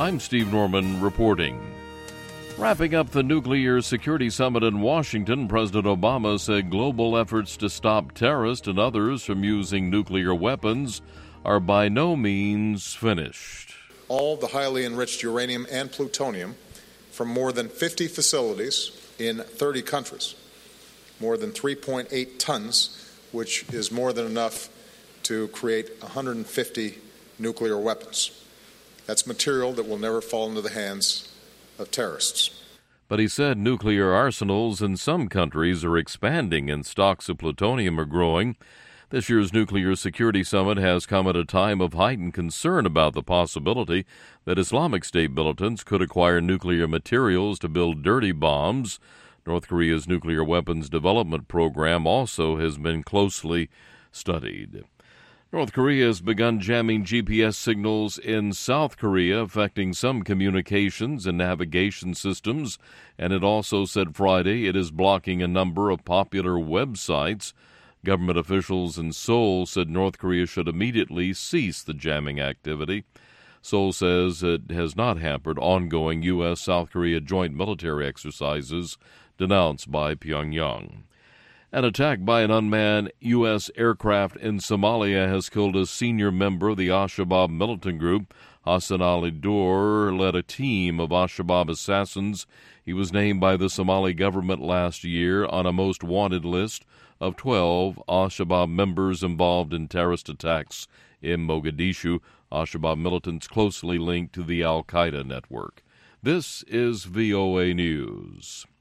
I'm Steve Norman reporting. Wrapping up the Nuclear Security Summit in Washington, President Obama said global efforts to stop terrorists and others from using nuclear weapons are by no means finished. All the highly enriched uranium and plutonium from more than 50 facilities in 30 countries, more than 3.8 tons, which is more than enough to create 150 nuclear weapons. That's material that will never fall into the hands of terrorists. But he said nuclear arsenals in some countries are expanding and stocks of plutonium are growing. This year's Nuclear Security Summit has come at a time of heightened concern about the possibility that Islamic State militants could acquire nuclear materials to build dirty bombs. North Korea's nuclear weapons development program also has been closely studied. North Korea has begun jamming GPS signals in South Korea, affecting some communications and navigation systems, and it also said Friday it is blocking a number of popular websites. Government officials in Seoul said North Korea should immediately cease the jamming activity. Seoul says it has not hampered ongoing U.S.-South Korea joint military exercises denounced by Pyongyang. An attack by an unmanned U.S. aircraft in Somalia has killed a senior member of the Al-Shabaab militant group. Hassan Ali Dur led a team of Al-Shabaab assassins. He was named by the Somali government last year on a most wanted list of 12 Al-Shabaab members involved in terrorist attacks in Mogadishu. Al-Shabaab militants closely linked to the Al-Qaeda network. This is VOA News.